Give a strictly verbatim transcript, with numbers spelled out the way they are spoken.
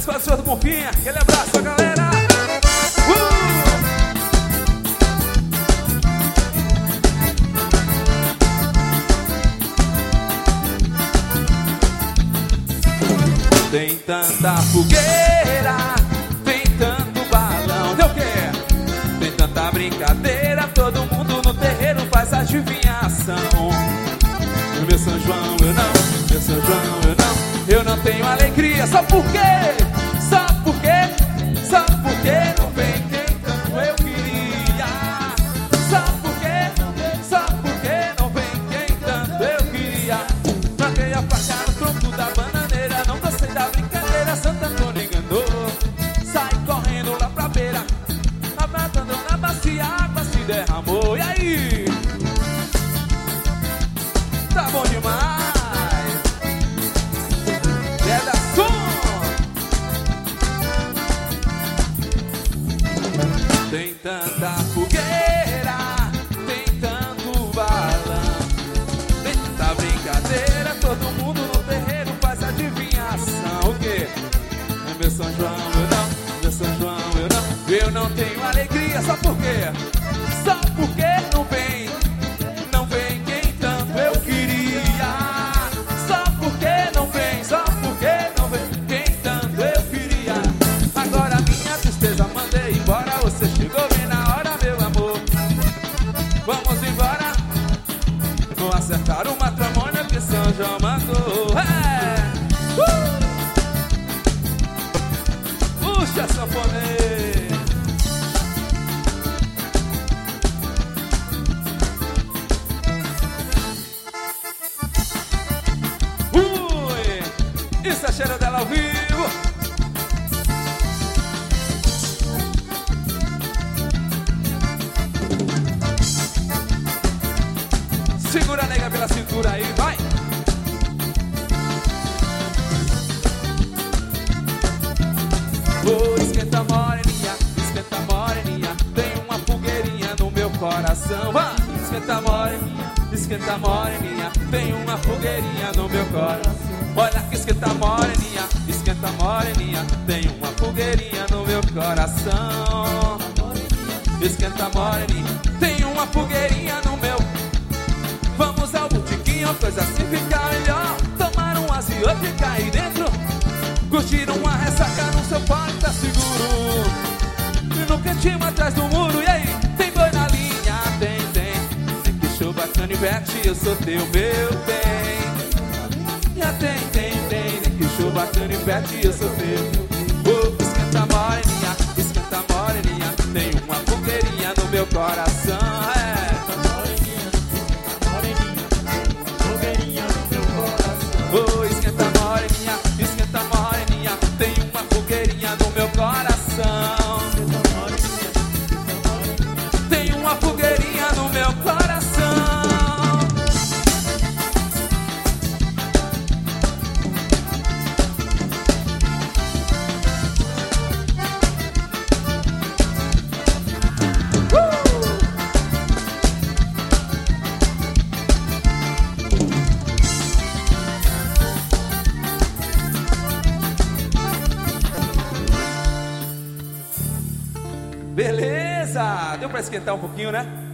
para o senhor do Bonfim. Aquele abraço, galera. Uh! Tem tanta fogueira, tem tanto balão. Deu o quê? Tem tanta brincadeira, todo mundo no terreiro faz adivinhação. No meu São João eu não, meu São João eu não, eu não tenho alegria. Só por quê? Só por quê? Só porque não vem quem tanto eu queria. Só por quê? Só porque não vem quem tanto eu queria. Joguei a faca no tronco da bananeira, não gostei da brincadeira, Santo Antônio enganou. Sai correndo lá pra beira, abatendo na bacia, a água se derramou. E aí? Tá bom demais. É da som. Tem tanta fogueira, tem tanto balão, tem tanta brincadeira, todo mundo no terreiro faz adivinhação. O quê? É meu São João eu não, meu São João eu não, eu não tenho alegria. Só por quê? Só porque não vem, não vem quem tanto eu queria. Só porque não vem, só porque não vem quem tanto eu queria. Agora minha tristeza mandei embora, você chegou bem na hora, meu amor. Vamos embora, vou acertar uma tramônia que São João mandou. É! Uh! Puxa, sanfonês! Isso é cheiro dela ao vivo. Segura a nega pela cintura aí, vai. Oh, esquenta moreninha, esquenta moreninha, tem uma fogueirinha no meu coração. Vai. Esquenta moreninha, esquenta moreninha, tem uma fogueirinha no meu coração. Olha que esquenta moreninha, esquenta moreninha, tem uma fogueirinha no meu coração. Esquenta moreninha, tem uma fogueirinha no meu. Vamos ao botiquinho, coisa assim fica melhor. Tomar um aziota e cair dentro, curtir uma ressaca no seu porta seguro. E no cantinho atrás do muro, e aí? Tem boi na linha, tem, tem. Tem que show bacana e verte, eu sou teu, meu bem. Tem, tem, tem, nem que show bacana e verte, eu sou teu. Oh, esquenta moreninha, esquenta moreninha, tem uma fogueirinha no meu coração. É. Oh, esquenta moreninha, esquenta moreninha, tem uma fogueirinha no meu coração. Tem uma fogueirinha no meu coração. Beleza! Deu pra esquentar um pouquinho, né?